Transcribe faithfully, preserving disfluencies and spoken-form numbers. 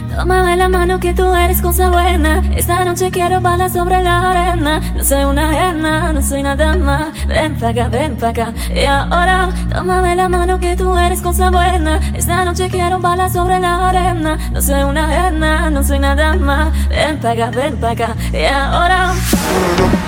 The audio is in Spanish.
Tómame la mano que tú eres cosa buena. Esta noche quiero balas sobre la arena. No soy una arena, no soy nada más. Ven pa' acá, ven pa' acá. Y ahora, tómame la mano que tú eres cosa buena. Esta noche quiero balas sobre la arena. No soy una arena, no soy nada más. Ven pa' acá, ven pa' acá. Y ahora